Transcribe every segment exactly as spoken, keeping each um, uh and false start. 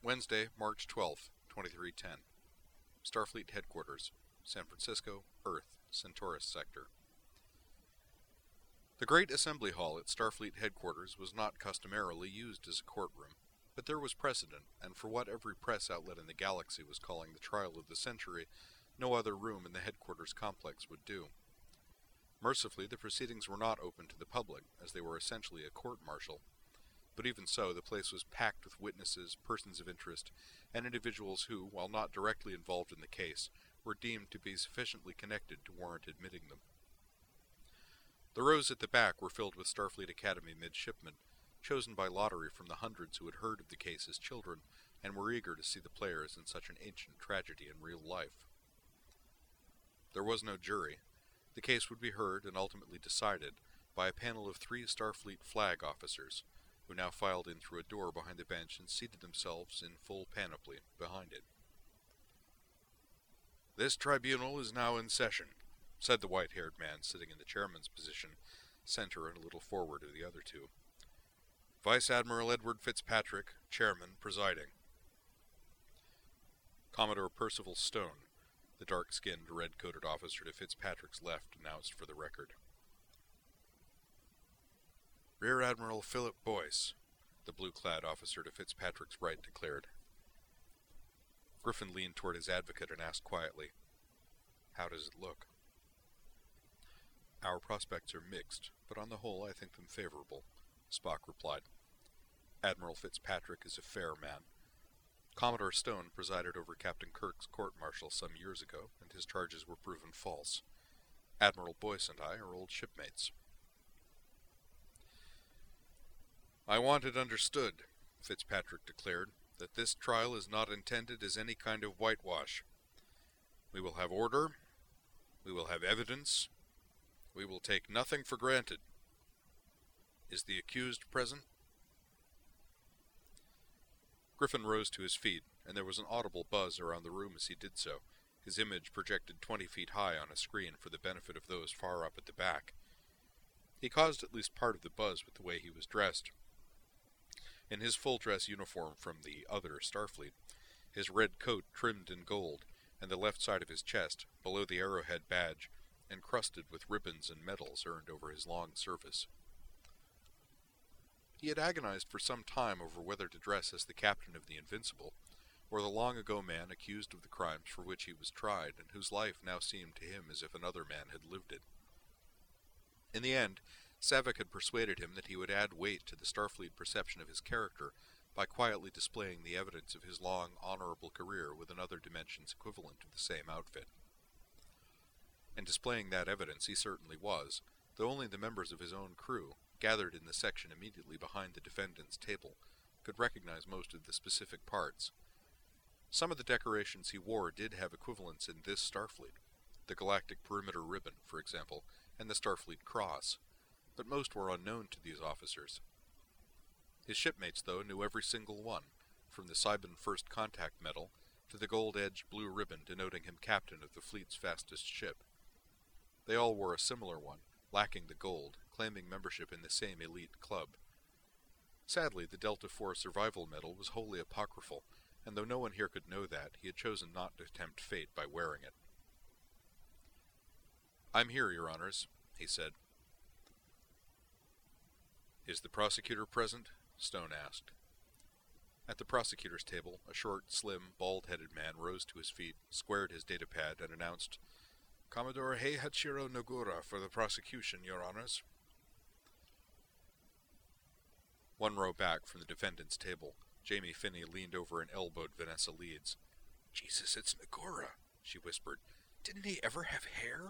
Wednesday, March twelfth, twenty-three ten. Starfleet Headquarters, San Francisco, Earth, Centaurus Sector. The Great Assembly Hall at Starfleet Headquarters was not customarily used as a courtroom, but there was precedent, and for what every press outlet in the galaxy was calling the trial of the century, no other room in the headquarters complex would do. Mercifully, the proceedings were not open to the public, as they were essentially a court-martial. But even so, the place was packed with witnesses, persons of interest, and individuals who, while not directly involved in the case, were deemed to be sufficiently connected to warrant admitting them. The rows at the back were filled with Starfleet Academy midshipmen, chosen by lottery from the hundreds who had heard of the case as children and were eager to see the players in such an ancient tragedy in real life. There was no jury. The case would be heard and ultimately decided by a panel of three Starfleet flag officers, who now filed in through a door behind the bench and seated themselves in full panoply behind it. "This tribunal is now in session," said the white-haired man sitting in the chairman's position, center and a little forward of the other two. "Vice Admiral Edward Fitzpatrick, chairman, presiding." Commodore Percival Stone, the dark-skinned, red-coated officer to Fitzpatrick's left, announced for the record. "Rear Admiral Philip Boyce," the blue-clad officer to Fitzpatrick's right declared. Griffin leaned toward his advocate and asked quietly, "How does it look?" "Our prospects are mixed, but on the whole I think them favorable," Spock replied. "Admiral Fitzpatrick is a fair man. Commodore Stone presided over Captain Kirk's court-martial some years ago, and his charges were proven false. Admiral Boyce and I are old shipmates." "I want it understood," Fitzpatrick declared, "that this trial is not intended as any kind of whitewash. We will have order. We will have evidence. We will take nothing for granted. Is the accused present?" Griffin rose to his feet, and there was an audible buzz around the room as he did so, his image projected twenty feet high on a screen for the benefit of those far up at the back. He caused at least part of the buzz with the way he was dressed. In his full-dress uniform from the other Starfleet, his red coat trimmed in gold, and the left side of his chest, below the arrowhead badge, encrusted with ribbons and medals earned over his long service. He had agonized for some time over whether to dress as the captain of the Invincible, or the long-ago man accused of the crimes for which he was tried, and whose life now seemed to him as if another man had lived it. In the end, Savick had persuaded him that he would add weight to the Starfleet perception of his character by quietly displaying the evidence of his long, honorable career with another dimension's equivalent of the same outfit. And displaying that evidence he certainly was, though only the members of his own crew, gathered in the section immediately behind the defendant's table, could recognize most of the specific parts. Some of the decorations he wore did have equivalents in this Starfleet, the Galactic Perimeter Ribbon, for example, and the Starfleet Cross, but most were unknown to these officers. His shipmates, though, knew every single one, from the Cybin First Contact Medal to the gold-edged blue ribbon denoting him captain of the fleet's fastest ship. They all wore a similar one, lacking the gold, claiming membership in the same elite club. Sadly, the Delta Four Survival Medal was wholly apocryphal, and though no one here could know that, he had chosen not to tempt fate by wearing it. "I'm here, Your Honors," he said. "Is the prosecutor present?" Stone asked. At the prosecutor's table, a short, slim, bald-headed man rose to his feet, squared his datapad, and announced, "Commodore Heihachiro Nogura for the prosecution, Your Honors." One row back from the defendant's table, Jamie Finney leaned over and elbowed Vanessa Leeds. "Jesus, it's Nogura," she whispered. "Didn't he ever have hair?"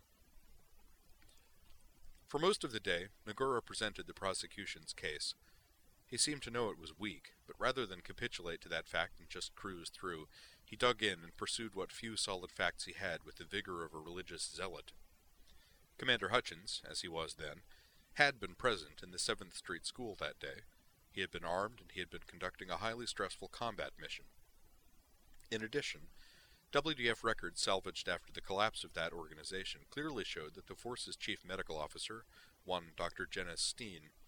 For most of the day, Nogura presented the prosecution's case. He seemed to know it was weak, but rather than capitulate to that fact and just cruise through, he dug in and pursued what few solid facts he had with the vigor of a religious zealot. Commander Hutchins, as he was then, had been present in the seventh Street School that day. He had been armed, and he had been conducting a highly stressful combat mission. In addition, W D F records salvaged after the collapse of that organization clearly showed that the force's chief medical officer, one Doctor Janice Steen,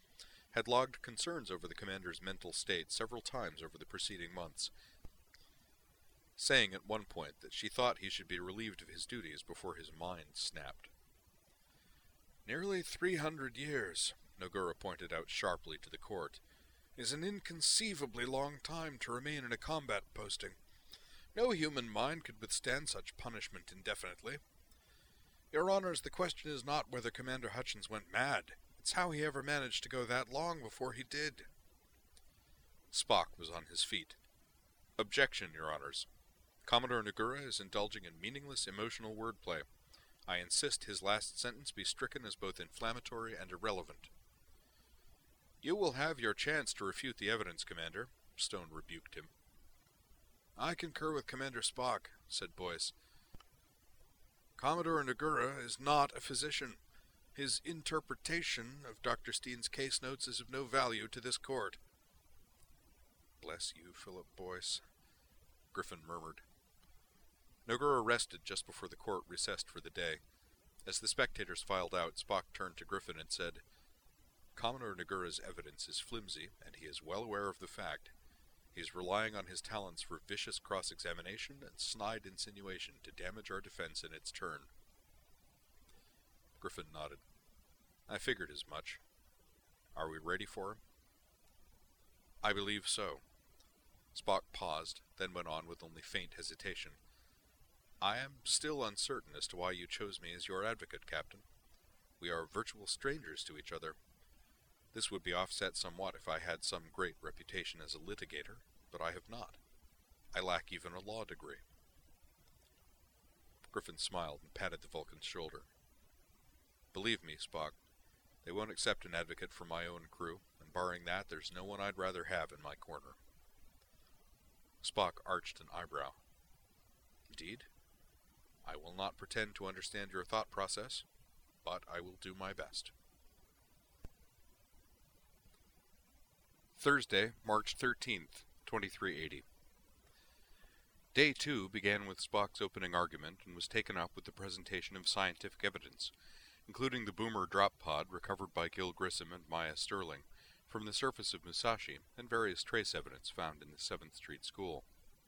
had logged concerns over the commander's mental state several times over the preceding months, saying at one point that she thought he should be relieved of his duties before his mind snapped. "Nearly three hundred years," Nogura pointed out sharply to the court, "is an inconceivably long time to remain in a combat posting. No human mind could withstand such punishment indefinitely. Your Honors, the question is not whether Commander Hutchins went mad. It's how he ever managed to go that long before he did." Spock was on his feet. "Objection, Your Honors. Commodore Nogura is indulging in meaningless emotional wordplay. I insist his last sentence be stricken as both inflammatory and irrelevant." "You will have your chance to refute the evidence, Commander," Stone rebuked him. "I concur with Commander Spock," said Boyce. "Commodore Nogura is not a physician. His interpretation of Doctor Steen's case notes is of no value to this court." "Bless you, Philip Boyce," Griffin murmured. Nogura rested just before the court recessed for the day. As the spectators filed out, Spock turned to Griffin and said, "Commodore Nogura's evidence is flimsy, and he is well aware of the fact. He is relying on his talents for vicious cross-examination and snide insinuation to damage our defense in its turn." Griffin nodded. "I figured as much. Are we ready for him?" "I believe so." Spock paused, then went on with only faint hesitation. "I am still uncertain as to why you chose me as your advocate, Captain. We are virtual strangers to each other. This would be offset somewhat if I had some great reputation as a litigator, but I have not. I lack even a law degree." Griffin smiled and patted the Vulcan's shoulder. "Believe me, Spock, they won't accept an advocate from my own crew, and barring that, there's no one I'd rather have in my corner." Spock arched an eyebrow. "Indeed? I will not pretend to understand your thought process, but I will do my best." Thursday, March thirteenth, twenty-three eighty. Day two began with Spock's opening argument and was taken up with the presentation of scientific evidence, including the boomer drop pod recovered by Gil Grissom and Maya Sterling from the surface of Musashi and various trace evidence found in the seventh Street School.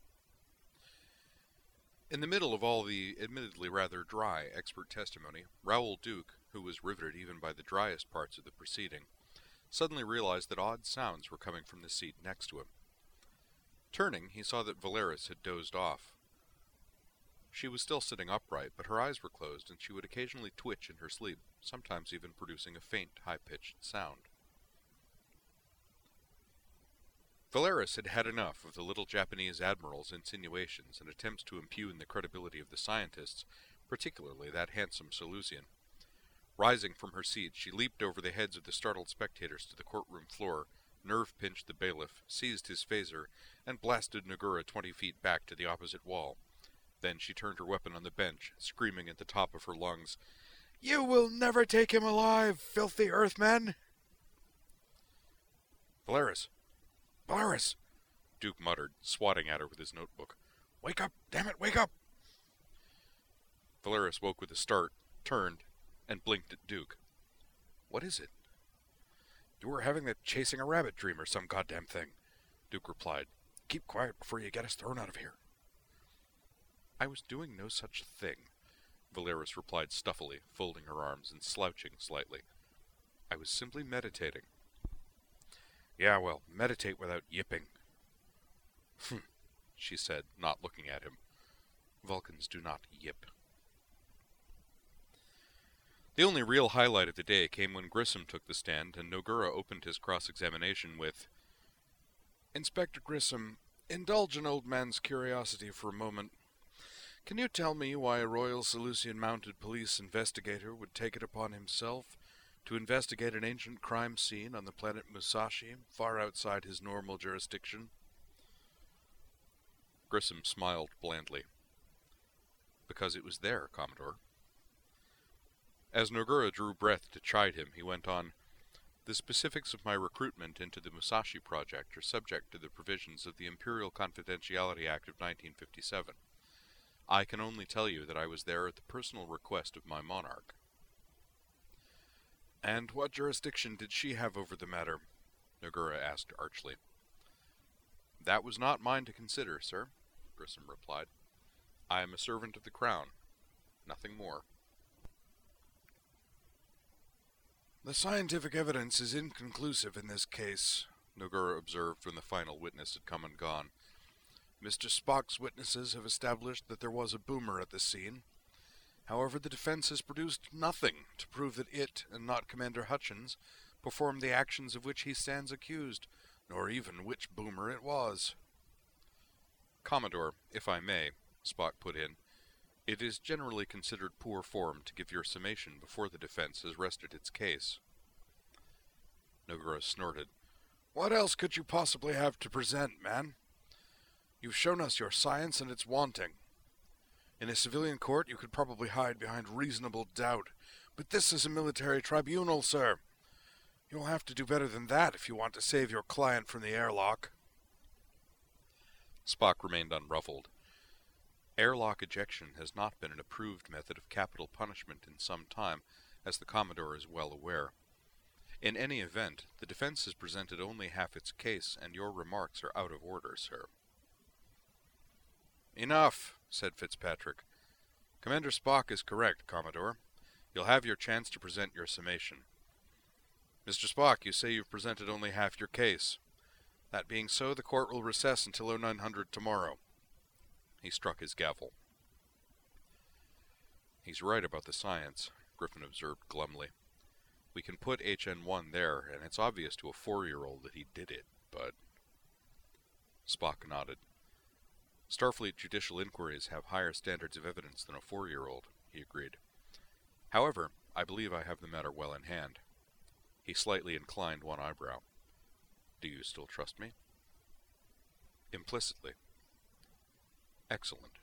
In the middle of all the admittedly rather dry expert testimony, Raoul Duke, who was riveted even by the driest parts of the proceeding, suddenly realized that odd sounds were coming from the seat next to him. Turning, he saw that Valeris had dozed off. She was still sitting upright, but her eyes were closed, and she would occasionally twitch in her sleep, sometimes even producing a faint, high-pitched sound. Valeris had had enough of the little Japanese admiral's insinuations and attempts to impugn the credibility of the scientists, particularly that handsome Salusian. Rising from her seat, she leaped over the heads of the startled spectators to the courtroom floor, nerve-pinched the bailiff, seized his phaser, and blasted Nogura twenty feet back to the opposite wall. Then she turned her weapon on the bench, screaming at the top of her lungs, "You will never take him alive, filthy Earthmen!" "Valeris! Valeris!" Duke muttered, swatting at her with his notebook. "Wake up! Damn it, wake up!" Valeris woke with a start, turned, and blinked at Duke. "What is it?" "You were having that chasing a rabbit dream or some goddamn thing," Duke replied. "Keep quiet before you get us thrown out of here." "I was doing no such thing," Valeris replied stuffily, folding her arms and slouching slightly. "I was simply meditating." "Yeah, well, meditate without yipping." "Hm," she said, not looking at him. "Vulcans do not yip." The only real highlight of the day came when Grissom took the stand and Nogura opened his cross-examination with, "Inspector Grissom, indulge an old man's curiosity for a moment. Can you tell me why a Royal Salusian Mounted Police investigator would take it upon himself to investigate an ancient crime scene on the planet Musashi, far outside his normal jurisdiction?" Grissom smiled blandly. "Because it was there, Commodore." As Nogura drew breath to chide him, he went on, "The specifics of my recruitment into the Musashi project are subject to the provisions of the Imperial Confidentiality Act of nineteen fifty-seven. I can only tell you that I was there at the personal request of my monarch." "And what jurisdiction did she have over the matter?" Nogura asked archly. That was not mine to consider, sir, Grissom replied. I am a servant of the Crown, nothing more. The scientific evidence is inconclusive in this case, Nogura observed when the final witness had come and gone. Mister Spock's witnesses have established that there was a boomer at the scene. However, the defense has produced nothing to prove that it, and not Commander Hutchins, performed the actions of which he stands accused, nor even which boomer it was. Commodore, if I may, Spock put in, it is generally considered poor form to give your summation before the defense has rested its case. Nogura snorted. What else could you possibly have to present, man? You've shown us your science, and it's wanting. In a civilian court, you could probably hide behind reasonable doubt, but this is a military tribunal, sir. You'll have to do better than that if you want to save your client from the airlock. Spock remained unruffled. Airlock ejection has not been an approved method of capital punishment in some time, as the Commodore is well aware. In any event, the defense has presented only half its case, and your remarks are out of order, sir. Enough, said Fitzpatrick. Commander Spock is correct, Commodore. You'll have your chance to present your summation. Mister Spock, you say you've presented only half your case. That being so, the court will recess until oh nine hundred tomorrow. He struck his gavel. He's right about the science, Griffin observed glumly. We can put H N one there, and it's obvious to a four-year-old that he did it, but... Spock nodded. Starfleet judicial inquiries have higher standards of evidence than a four-year-old, he agreed. However, I believe I have the matter well in hand. He slightly inclined one eyebrow. Do you still trust me? Implicitly. Excellent.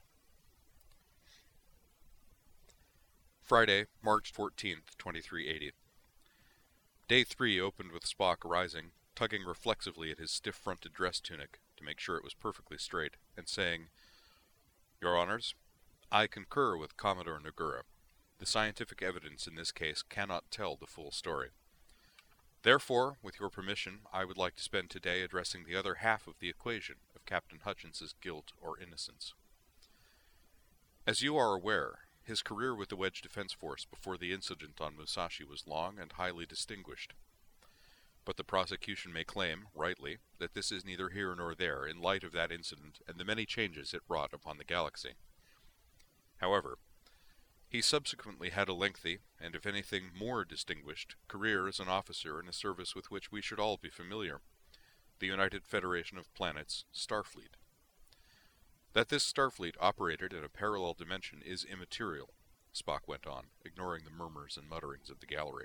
Friday, March fourteenth, twenty-three eighty. Day three opened with Spock rising, tugging reflexively at his stiff-fronted dress tunic to make sure it was perfectly straight, and saying, Your Honors, I concur with Commodore Nogura. The scientific evidence in this case cannot tell the full story. Therefore, with your permission, I would like to spend today addressing the other half of the equation of Captain Hutchins's guilt or innocence. As you are aware, his career with the Wedge Defense Force before the incident on Musashi was long and highly distinguished. But the prosecution may claim, rightly, that this is neither here nor there in light of that incident and the many changes it wrought upon the galaxy. However, he subsequently had a lengthy, and if anything more distinguished, career as an officer in a service with which we should all be familiar, the United Federation of Planets, Starfleet. That this Starfleet operated in a parallel dimension is immaterial, Spock went on, ignoring the murmurs and mutterings of the gallery.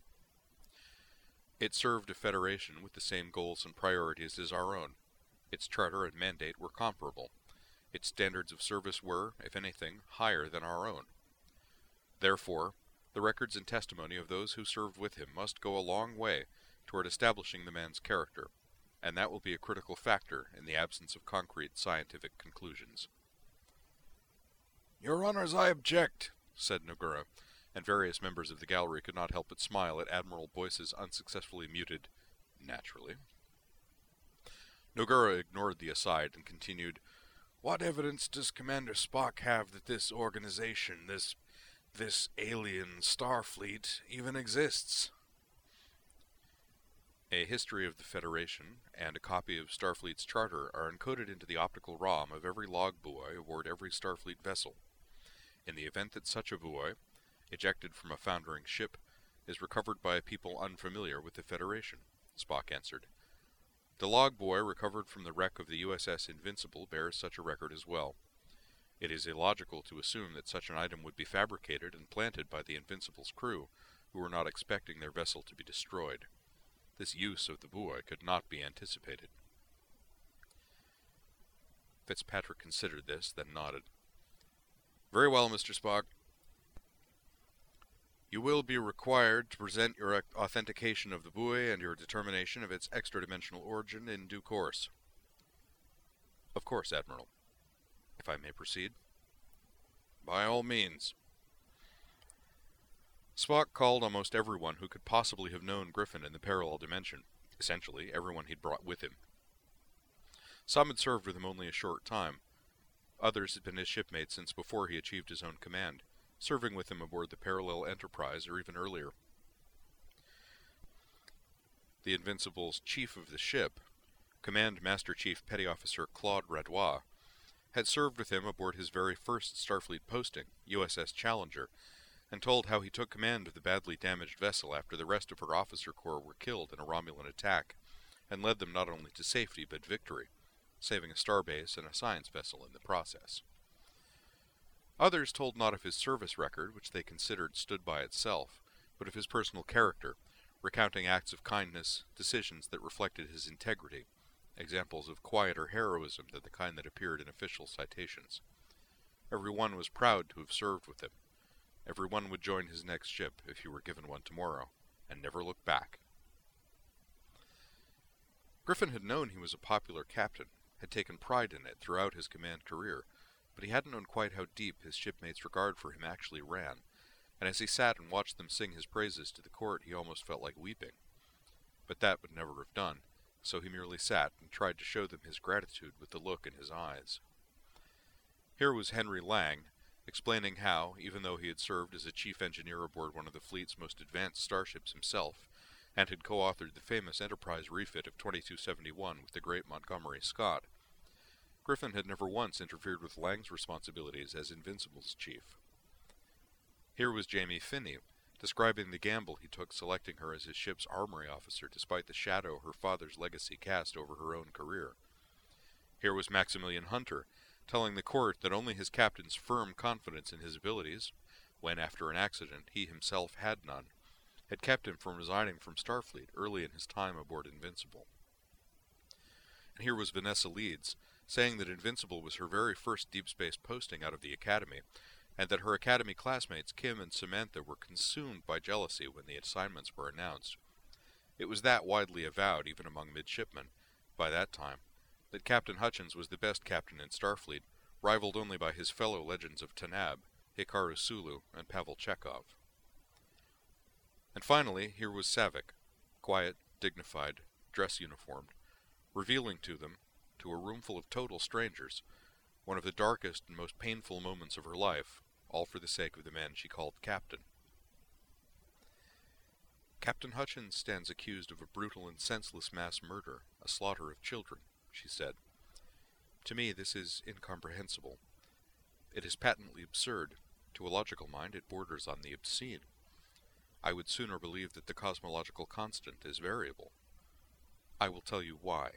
It served a federation with the same goals and priorities as our own. Its charter and mandate were comparable. Its standards of service were, if anything, higher than our own. Therefore, the records and testimony of those who served with him must go a long way toward establishing the man's character, and that will be a critical factor in the absence of concrete scientific conclusions. Your Honors, I object, said Nogura, and various members of the gallery could not help but smile at Admiral Boyce's unsuccessfully muted, naturally. Nogura ignored the aside and continued, What evidence does Commander Spock have that this organization, this, this alien Starfleet, even exists? A history of the Federation and a copy of Starfleet's charter are encoded into the optical ROM of every log buoy aboard every Starfleet vessel. In the event that such a buoy, ejected from a foundering ship, is recovered by a people unfamiliar with the Federation, Spock answered. The log buoy recovered from the wreck of the U S S Invincible bears such a record as well. It is illogical to assume that such an item would be fabricated and planted by the Invincible's crew, who were not expecting their vessel to be destroyed. This use of the buoy could not be anticipated. Fitzpatrick considered this, then nodded. Very well, Mister Spock. You will be required to present your authentication of the buoy and your determination of its extra-dimensional origin in due course. Of course, Admiral. If I may proceed? By all means. Spock called almost everyone who could possibly have known Griffin in the parallel dimension. essentially everyone he'd brought with him. Some had served with him only a short time. Others had been his shipmates since before he achieved his own command, serving with him aboard the Parallel Enterprise or even earlier. The Invincible's chief of the ship, Command Master Chief Petty Officer Claude Radois, had served with him aboard his very first Starfleet posting, U S S Challenger, and told how he took command of the badly damaged vessel after the rest of her officer corps were killed in a Romulan attack, and led them not only to safety but victory, saving a starbase and a science vessel in the process. Others told not of his service record, which they considered stood by itself, but of his personal character, recounting acts of kindness, decisions that reflected his integrity, examples of quieter heroism than the kind that appeared in official citations. Every one was proud to have served with him. Every one would join his next ship if he were given one tomorrow, and never look back. Griffin had known he was a popular captain, had taken pride in it throughout his command career, but he hadn't known quite how deep his shipmates' regard for him actually ran, and as he sat and watched them sing his praises to the court, he almost felt like weeping. But that would never have done, so he merely sat and tried to show them his gratitude with the look in his eyes. Here was Henry Lang, explaining how, even though he had served as a chief engineer aboard one of the fleet's most advanced starships himself, and had co-authored the famous Enterprise refit of twenty-two seventy-one with the great Montgomery Scott, Griffin had never once interfered with Lang's responsibilities as Invincible's chief. Here was Jamie Finney, describing the gamble he took selecting her as his ship's armory officer despite the shadow her father's legacy cast over her own career. Here was Maximilian Hunter, telling the court that only his captain's firm confidence in his abilities, when after an accident he himself had none, had kept him from resigning from Starfleet early in his time aboard Invincible. And here was Vanessa Leeds, saying that Invincible was her very first deep space posting out of the Academy, and that her Academy classmates Kim and Samantha were consumed by jealousy when the assignments were announced. It was that widely avowed, even among midshipmen, by that time, that Captain Hutchins was the best captain in Starfleet, rivaled only by his fellow legends of Tanab, Hikaru Sulu, and Pavel Chekhov. And finally, here was Saavik, quiet, dignified, dress-uniformed, revealing to them, to a roomful of total strangers, one of the darkest and most painful moments of her life, all for the sake of the man she called Captain. Captain Hutchins stands accused of a brutal and senseless mass murder, a slaughter of children, she said. To me this is incomprehensible. It is patently absurd. To a logical mind it borders on the obscene. I would sooner believe that the cosmological constant is variable. I will tell you why.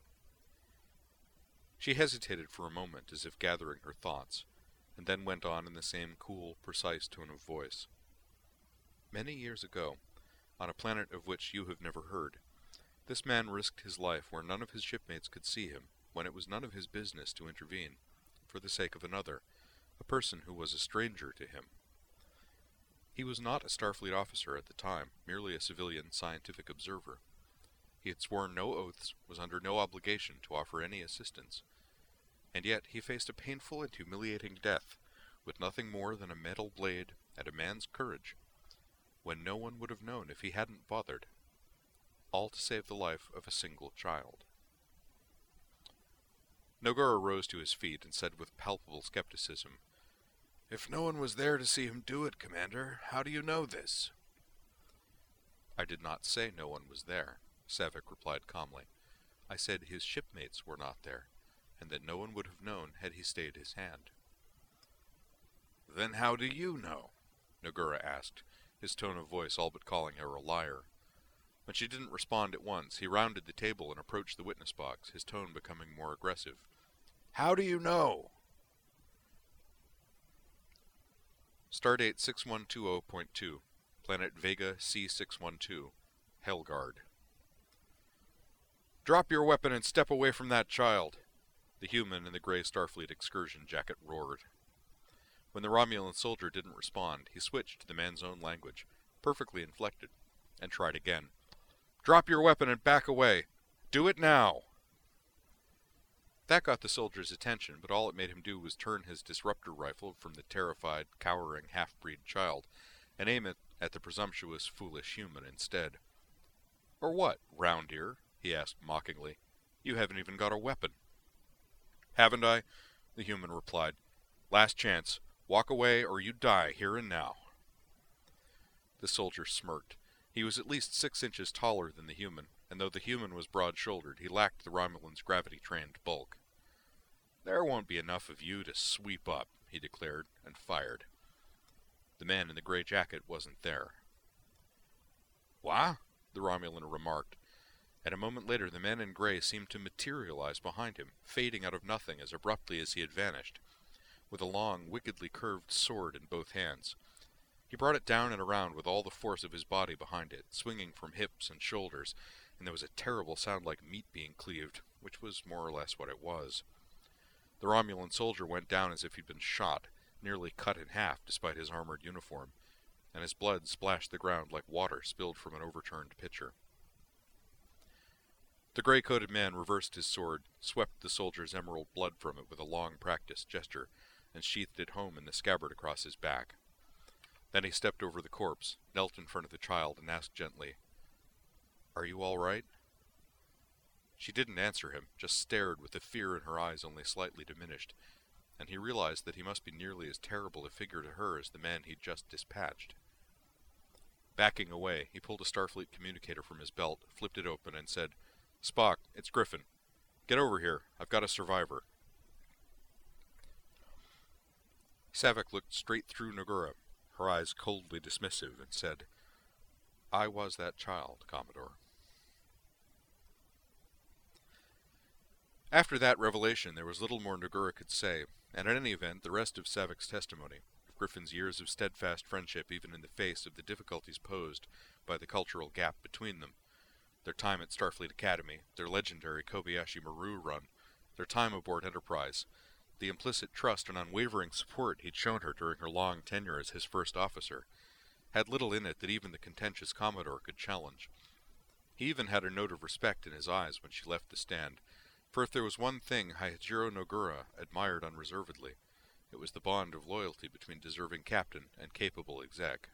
She hesitated for a moment as if gathering her thoughts, and then went on in the same cool, precise tone of voice. Many years ago, on a planet of which you have never heard, this man risked his life where none of his shipmates could see him, when it was none of his business to intervene, for the sake of another, a person who was a stranger to him. He was not a Starfleet officer at the time, merely a civilian scientific observer. He had sworn no oaths, was under no obligation to offer any assistance, and yet he faced a painful and humiliating death, with nothing more than a metal blade and a man's courage, when no one would have known if he hadn't bothered, all to save the life of a single child. Nogara rose to his feet and said with palpable skepticism, "If no one was there to see him do it, Commander, how do you know this?" "I did not say no one was there," Saavik replied calmly. "I said his shipmates were not there, and that no one would have known had he stayed his hand." "Then how do you know?" Nogara asked, his tone of voice all but calling her a liar. When she didn't respond at once, he rounded the table and approached the witness box, his tone becoming more aggressive. "How do you know?" Stardate six one two zero point two, Planet Vega C six one two, Helgard. "Drop your weapon and step away from that child," the human in the gray Starfleet excursion jacket roared. When the Romulan soldier didn't respond, he switched to the man's own language, perfectly inflected, and tried again. "Drop your weapon and back away. Do it now." That got the soldier's attention, but all it made him do was turn his disruptor rifle from the terrified, cowering half-breed child, and aim it at the presumptuous, foolish human instead. "Or what, Round Ear?" he asked mockingly. "You haven't even got a weapon." "Haven't I?" the human replied. "Last chance. Walk away or you die here and now." The soldier smirked. He was at least six inches taller than the human, and though the human was broad-shouldered, he lacked the Romulan's gravity-trained bulk. "There won't be enough of you to sweep up," he declared, and fired. The man in the gray jacket wasn't there. "What?" the Romulan remarked, and a moment later the man in gray seemed to materialize behind him, fading out of nothing as abruptly as he had vanished, with a long, wickedly curved sword in both hands. He brought it down and around with all the force of his body behind it, swinging from hips and shoulders, and there was a terrible sound like meat being cleaved, which was more or less what it was. The Romulan soldier went down as if he'd been shot, nearly cut in half despite his armored uniform, and his blood splashed the ground like water spilled from an overturned pitcher. The gray-coated man reversed his sword, swept the soldier's emerald blood from it with a long practiced gesture, and sheathed it home in the scabbard across his back. Then he stepped over the corpse, knelt in front of the child, and asked gently, "Are you all right?" She didn't answer him, just stared with the fear in her eyes only slightly diminished, and he realized that he must be nearly as terrible a figure to her as the man he'd just dispatched. Backing away, he pulled a Starfleet communicator from his belt, flipped it open, and said, "Spock, it's Griffin. Get over here. I've got a survivor." Saavik looked straight through Nogura, her eyes coldly dismissive, and said, "I was that child, Commodore." After that revelation, there was little more Nogura could say, and in any event, the rest of Saavik's testimony, of Griffin's years of steadfast friendship even in the face of the difficulties posed by the cultural gap between them, their time at Starfleet Academy, their legendary Kobayashi Maru run, their time aboard Enterprise, the implicit trust and unwavering support he'd shown her during her long tenure as his first officer, had little in it that even the contentious Commodore could challenge. He even had a note of respect in his eyes when she left the stand, for if there was one thing Hayajiro Nogura admired unreservedly, it was the bond of loyalty between deserving captain and capable exec.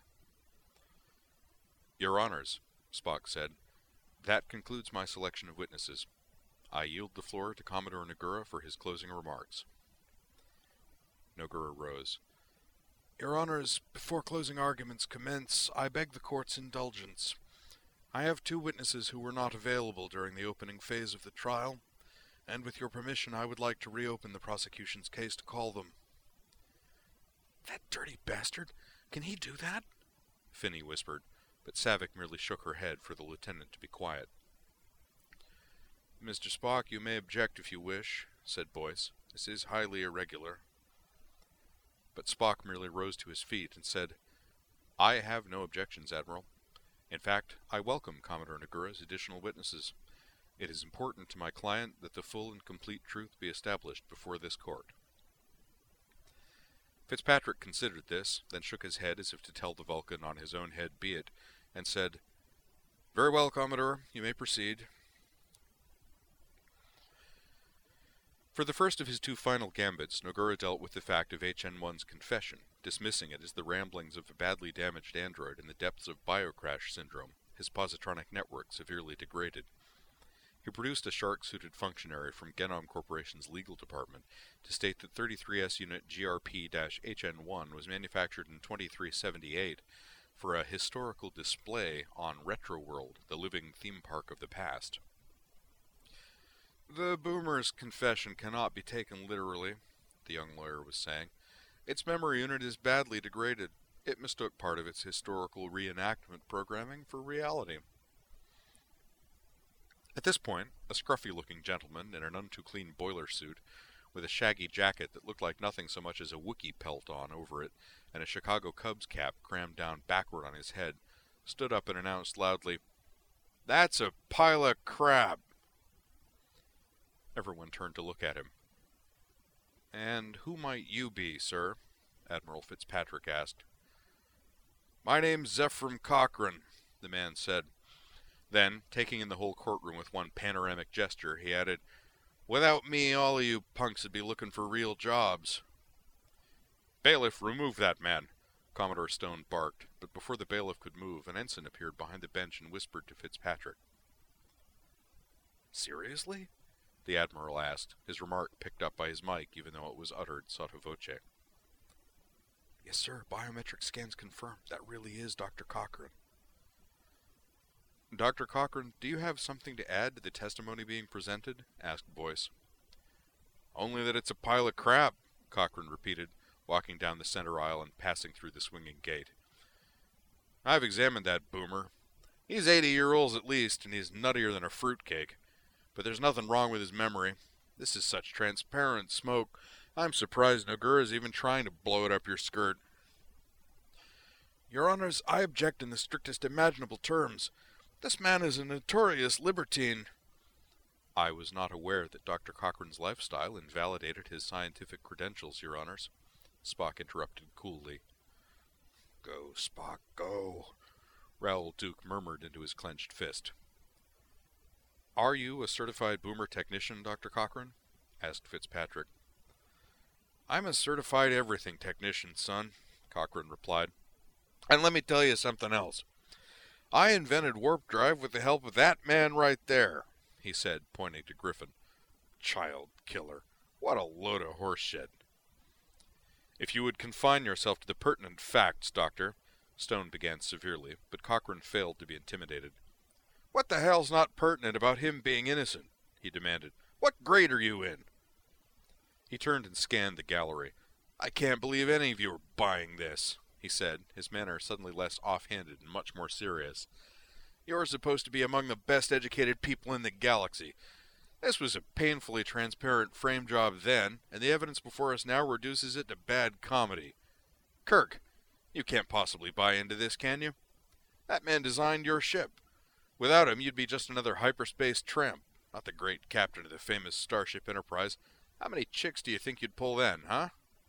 "Your Honors," Spock said, "that concludes my selection of witnesses. I yield the floor to Commodore Nogura for his closing remarks." Nogura rose. "Your Honors, before closing arguments commence, I beg the Court's indulgence. I have two witnesses who were not available during the opening phase of the trial, and with your permission I would like to reopen the prosecution's case to call them." "That dirty bastard! Can he do that?" Finney whispered, but Saavik merely shook her head for the lieutenant to be quiet. "Mister Spock, you may object if you wish," said Boyce. "This is highly irregular." But Spock merely rose to his feet and said, "I have no objections, Admiral. In fact, I welcome Commodore Nogura's additional witnesses. It is important to my client that the full and complete truth be established before this court." Fitzpatrick considered this, then shook his head as if to tell the Vulcan on his own head be it, and said, "Very well, Commodore, you may proceed." For the first of his two final gambits, Nogura dealt with the fact of H N one's confession, dismissing it as the ramblings of a badly damaged android in the depths of biocrash syndrome, his positronic network severely degraded. He produced a shark-suited functionary from Genom Corporation's legal department to state that thirty-three S Unit G R P H N one was manufactured in twenty-three seventy-eight for a historical display on Retroworld, the living theme park of the past. "The boomer's confession cannot be taken literally," the young lawyer was saying. "Its memory unit is badly degraded. It mistook part of its historical reenactment programming for reality." At this point, a scruffy-looking gentleman in an none-too-clean boiler suit, with a shaggy jacket that looked like nothing so much as a Wookiee pelt on over it, and a Chicago Cubs cap crammed down backward on his head, stood up and announced loudly, "That's a pile of crap!" Everyone turned to look at him. "And who might you be, sir?" Admiral Fitzpatrick asked. "My name's Zephram Cochrane," the man said. Then, taking in the whole courtroom with one panoramic gesture, he added, "Without me, all of you punks would be looking for real jobs." "Bailiff, remove that man," Commodore Stone barked, but before the bailiff could move, an ensign appeared behind the bench and whispered to Fitzpatrick. Seriously? The Admiral asked, his remark picked up by his mic even though it was uttered sotto voce. Yes, sir. Biometric scans confirm that really is Doctor Cochrane. Doctor Cochrane, do you have something to add to the testimony being presented? Asked Boyce. Only that it's a pile of crap, Cochrane repeated, walking down the center aisle and passing through the swinging gate. I've examined that boomer. He's eighty year olds at least, and he's nuttier than a fruitcake. But there's nothing wrong with his memory. This is such transparent smoke. I'm surprised Nogura's even trying to blow it up your skirt. Your Honors, I object in the strictest imaginable terms. This man is a notorious libertine. I was not aware that Doctor Cochrane's lifestyle invalidated his scientific credentials, Your Honors, Spock interrupted coolly. Go, Spock, go, Raoul Duke murmured into his clenched fist. Are you a certified boomer technician, Doctor Cochrane? Asked Fitzpatrick. I'm a certified everything technician, son, Cochrane replied. And let me tell you something else. I invented warp drive with the help of that man right there, he said, pointing to Griffin. Child killer. What a load of horse shit. If you would confine yourself to the pertinent facts, Doctor, Stone began severely, but Cochrane failed to be intimidated. What the hell's not pertinent about him being innocent? He demanded. What grade are you in? He turned and scanned the gallery. I can't believe any of you are buying this, he said, his manner suddenly less offhanded and much more serious. You're supposed to be among the best educated people in the galaxy. This was a painfully transparent frame job then, and the evidence before us now reduces it to bad comedy. Kirk, you can't possibly buy into this, can you? That man designed your ship. Without him, you'd be just another hyperspace tramp, not the great captain of the famous Starship Enterprise. How many chicks do you think you'd pull then, huh?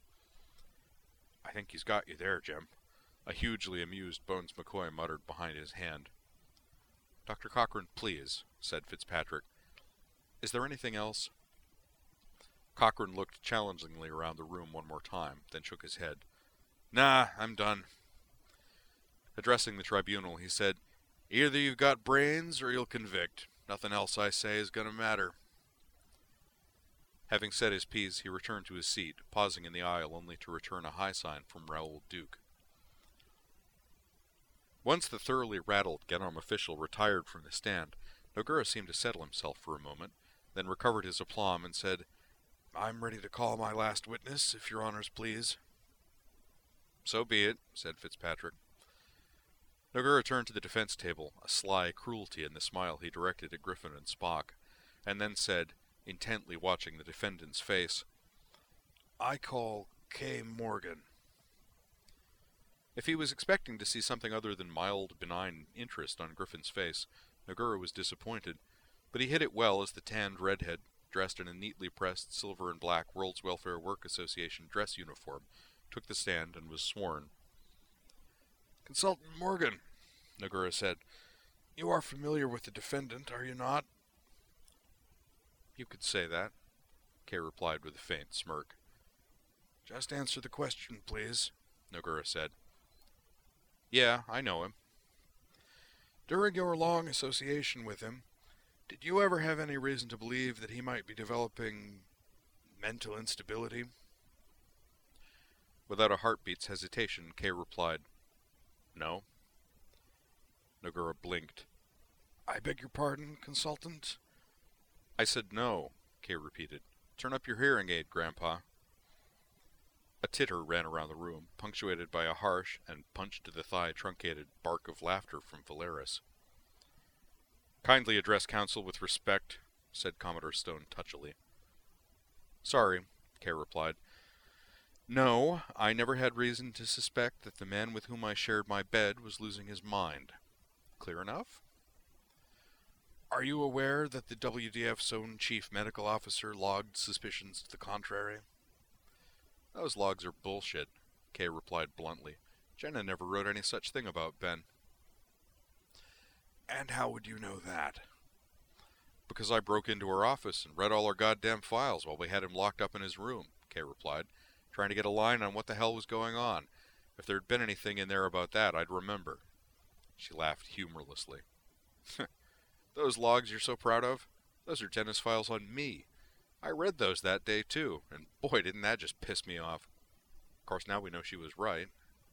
I think he's got you there, Jim, a hugely amused Bones McCoy muttered behind his hand. Doctor Cochrane, please, said Fitzpatrick. Is there anything else? Cochrane looked challengingly around the room one more time, then shook his head. Nah, I'm done. Addressing the tribunal, he said, Either you've got brains or you'll convict. Nothing else I say is going to matter. Having said his piece, he returned to his seat, pausing in the aisle only to return a high sign from Raoul Duke. Once the thoroughly rattled Genom official retired from the stand, Nogura seemed to settle himself for a moment, then recovered his aplomb and said, I'm ready to call my last witness, if your honors please. So be it, said Fitzpatrick. Nogura turned to the defense table, a sly cruelty in the smile he directed at Griffin and Spock, and then said, intently watching the defendant's face, I call Kay Morgan. If he was expecting to see something other than mild, benign interest on Griffin's face, Nogura was disappointed, but he hit it well as the tanned redhead, dressed in a neatly pressed silver and black World's Welfare Work Association dress uniform, took the stand and was sworn. Consultant Morgan, Nogura said, you are familiar with the defendant, are you not? You could say that, Kay replied with a faint smirk. Just answer the question, please, Nogura said. Yeah, I know him. During your long association with him, did you ever have any reason to believe that he might be developing mental instability? Without a heartbeat's hesitation, Kay replied, No. Nogura blinked. I beg your pardon, consultant? I said no, Kay repeated. Turn up your hearing aid, Grandpa. A titter ran around the room, punctuated by a harsh and punched-to-the-thigh truncated bark of laughter from Valeris. Kindly address counsel with respect, said Commodore Stone touchily. Sorry, Kay replied. No, I never had reason to suspect that the man with whom I shared my bed was losing his mind. Clear enough? Are you aware that the W D F's own chief medical officer logged suspicions to the contrary? Those logs are bullshit, Kay replied bluntly. Jenna never wrote any such thing about Ben. And how would you know that? Because I broke into her office and read all her goddamn files while we had him locked up in his room, Kay replied, trying to get a line on what the hell was going on. If there'd been anything in there about that, I'd remember. She laughed humorlessly. Those logs you're so proud of? Those are tennis files on me. I read those that day, too, and boy, didn't that just piss me off. Of course, now we know she was right.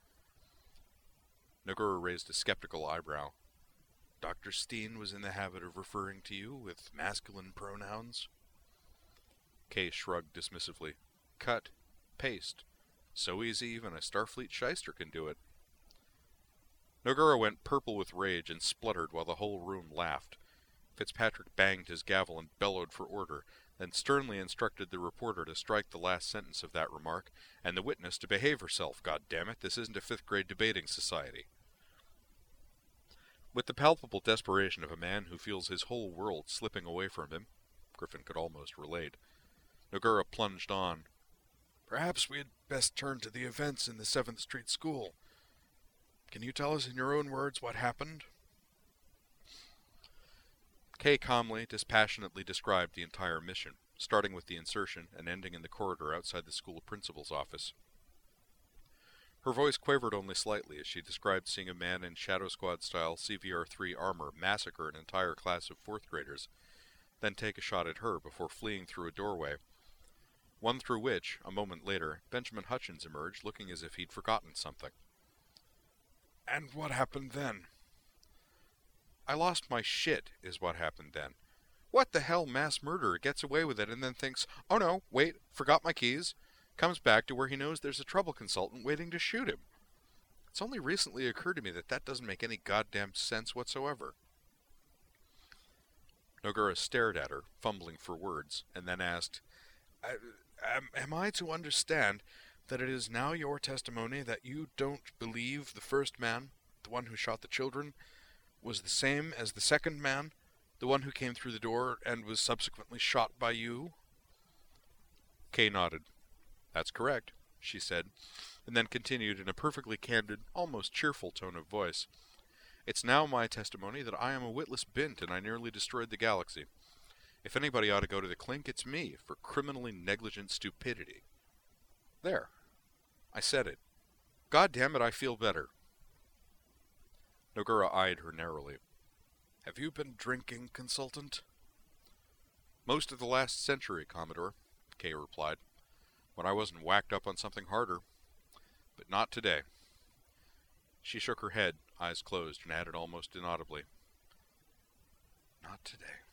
Nogura raised a skeptical eyebrow. Doctor Steen was in the habit of referring to you with masculine pronouns? Kay shrugged dismissively. Cut. Paste. So easy even a Starfleet shyster can do it. Nogura went purple with rage and spluttered while the whole room laughed. Fitzpatrick banged his gavel and bellowed for order, then sternly instructed the reporter to strike the last sentence of that remark, and the witness to behave herself. God damn it, this isn't a fifth-grade debating society. With the palpable desperation of a man who feels his whole world slipping away from him, Griffin could almost relate, Nogura plunged on. Perhaps we had best turn to the events in the Seventh Street School. Can you tell us in your own words what happened? Kay calmly, dispassionately described the entire mission, starting with the insertion and ending in the corridor outside the school principal's office. Her voice quavered only slightly as she described seeing a man in Shadow Squad-style C V R three armor massacre an entire class of fourth graders, then take a shot at her before fleeing through a doorway, one through which, a moment later, Benjamin Hutchins emerged looking as if he'd forgotten something. And what happened then? I lost my shit, is what happened then. What the hell mass murderer gets away with it and then thinks, oh no, wait, forgot my keys, comes back to where he knows there's a trouble consultant waiting to shoot him. It's only recently occurred to me that that doesn't make any goddamn sense whatsoever. Nogura stared at her, fumbling for words, and then asked, am, am I to understand that it is now your testimony that you don't believe the first man, the one who shot the children, was the same as the second man, the one who came through the door and was subsequently shot by you? Kay nodded. That's correct, she said, and then continued in a perfectly candid, almost cheerful tone of voice. It's now my testimony that I am a witless bint and I nearly destroyed the galaxy. If anybody ought to go to the clink, it's me, for criminally negligent stupidity. There. I said it. God damn it, I feel better. Nogura eyed her narrowly. Have you been drinking, consultant? Most of the last century, Commodore, Kay replied, when I wasn't whacked up on something harder. But not today. She shook her head, eyes closed, and added almost inaudibly, Not today.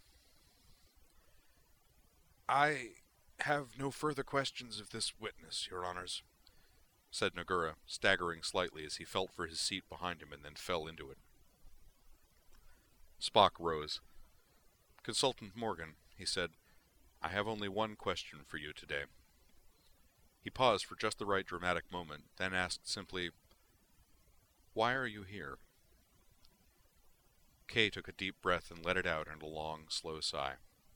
I have no further questions of this witness, Your Honors, said Nogura, staggering slightly as he felt for his seat behind him and then fell into it. Spock rose. Consultant Morgan, he said, I have only one question for you today. He paused for just the right dramatic moment, then asked simply, Why are you here? Kay took a deep breath and let it out in a long, slow sigh.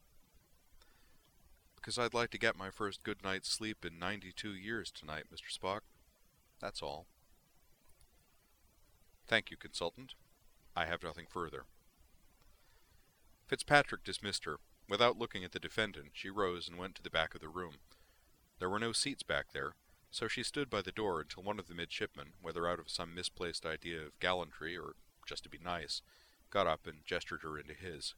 Because I'd like to get my first good night's sleep in ninety-two years tonight, Mister Spock. That's all. Thank you, Consultant. I have nothing further. Fitzpatrick dismissed her. Without looking at the defendant, she rose and went to the back of the room. There were no seats back there, so she stood by the door until one of the midshipmen, whether out of some misplaced idea of gallantry or just to be nice, got up and gestured her into his.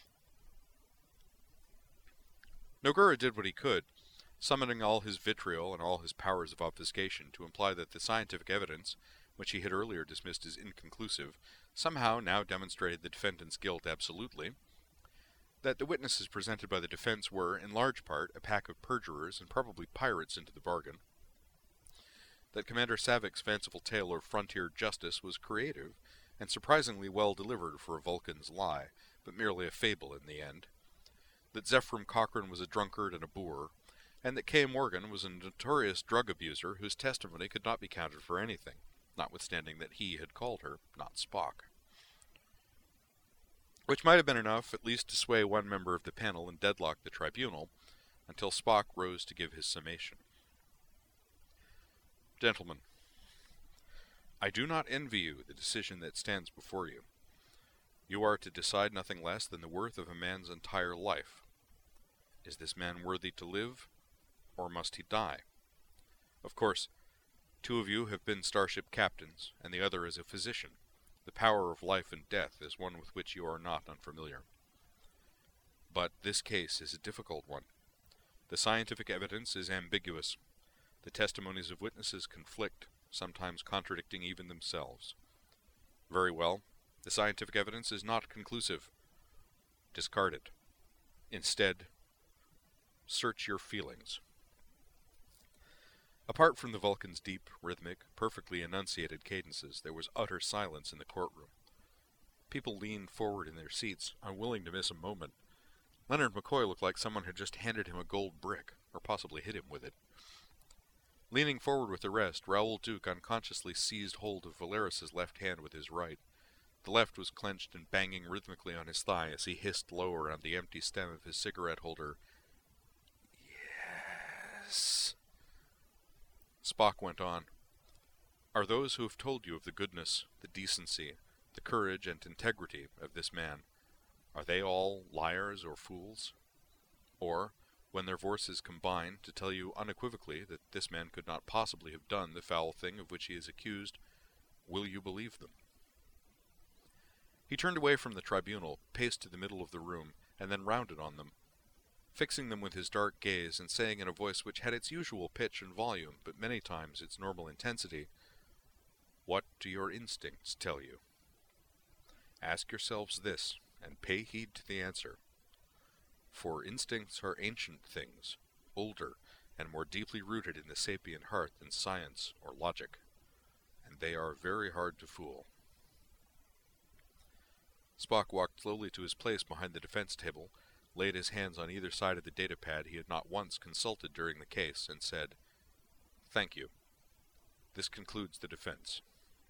Nogura did what he could, summoning all his vitriol and all his powers of obfuscation to imply that the scientific evidence, which he had earlier dismissed as inconclusive, somehow now demonstrated the defendant's guilt absolutely, that the witnesses presented by the defense were, in large part, a pack of perjurers and probably pirates into the bargain, that Commander Savik's fanciful tale of frontier justice was creative and surprisingly well delivered for a Vulcan's lie, but merely a fable in the end, that Zephram Cochrane was a drunkard and a boor, and that Kay Morgan was a notorious drug abuser whose testimony could not be counted for anything, notwithstanding that he had called her, not Spock. Which might have been enough at least to sway one member of the panel and deadlock the tribunal, until Spock rose to give his summation. Gentlemen, I do not envy you the decision that stands before you. You are to decide nothing less than the worth of a man's entire life. Is this man worthy to live, or must he die? Of course, two of you have been starship captains, and the other is a physician. The power of life and death is one with which you are not unfamiliar. But this case is a difficult one. The scientific evidence is ambiguous. The testimonies of witnesses conflict, sometimes contradicting even themselves. Very well. The scientific evidence is not conclusive. Discard it. Instead, search your feelings. Apart from the Vulcan's deep, rhythmic, perfectly enunciated cadences, there was utter silence in the courtroom. People leaned forward in their seats, unwilling to miss a moment. Leonard McCoy looked like someone had just handed him a gold brick, or possibly hit him with it. Leaning forward with the rest, Raoul Duke unconsciously seized hold of Valeris's left hand with his right. The left was clenched and banging rhythmically on his thigh as he hissed low around the empty stem of his cigarette holder, "Yes." Spock went on. "Are those who have told you of the goodness, the decency, the courage and integrity of this man, are they all liars or fools? Or, when their voices combine to tell you unequivocally that this man could not possibly have done the foul thing of which he is accused, will you believe them?" He turned away from the tribunal, paced to the middle of the room, and then rounded on them, fixing them with his dark gaze and saying in a voice which had its usual pitch and volume, but many times its normal intensity, "What do your instincts tell you? Ask yourselves this, and pay heed to the answer. For instincts are ancient things, older and more deeply rooted in the sapient heart than science or logic, and they are very hard to fool." Spock walked slowly to his place behind the defense table, laid his hands on either side of the datapad he had not once consulted during the case, and said, "Thank you. This concludes the defense."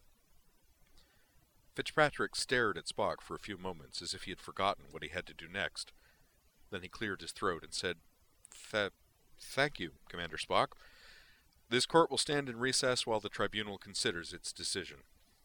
Fitzpatrick stared at Spock for a few moments as if he had forgotten what he had to do next. Then he cleared his throat and said, Th Thank you, Commander Spock. This court will stand in recess while the tribunal considers its decision."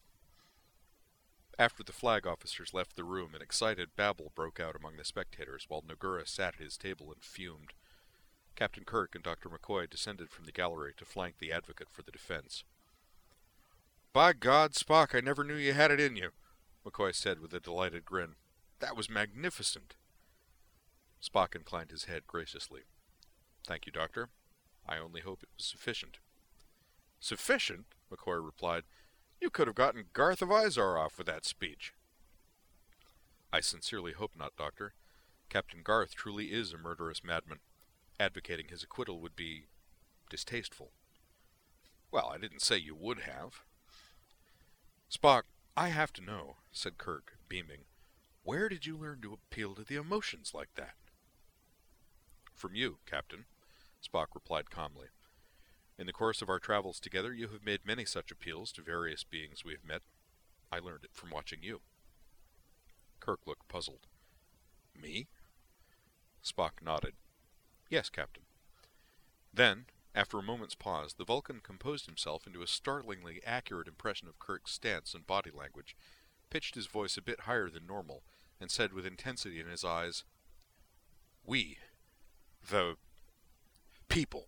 After the flag officers left the room, an excited babble broke out among the spectators while Nogura sat at his table and fumed. Captain Kirk and Doctor McCoy descended from the gallery to flank the advocate for the defense. "By God, Spock, I never knew you had it in you," McCoy said with a delighted grin. "That was magnificent." Spock inclined his head graciously. "Thank you, Doctor. I only hope it was sufficient." "Sufficient?" McCoy replied. "You could have gotten Garth of Izar off with that speech." "I sincerely hope not, Doctor. Captain Garth truly is a murderous madman. Advocating his acquittal would be distasteful." "Well, I didn't say you would have." "Spock, I have to know," said Kirk, beaming. "Where did you learn to appeal to the emotions like that?" "From you, Captain," Spock replied calmly. "In the course of our travels together, you have made many such appeals to various beings we have met. I learned it from watching you." Kirk looked puzzled. "Me?" Spock nodded. "Yes, Captain." Then, after a moment's pause, the Vulcan composed himself into a startlingly accurate impression of Kirk's stance and body language, pitched his voice a bit higher than normal, and said with intensity in his eyes, "We, the people."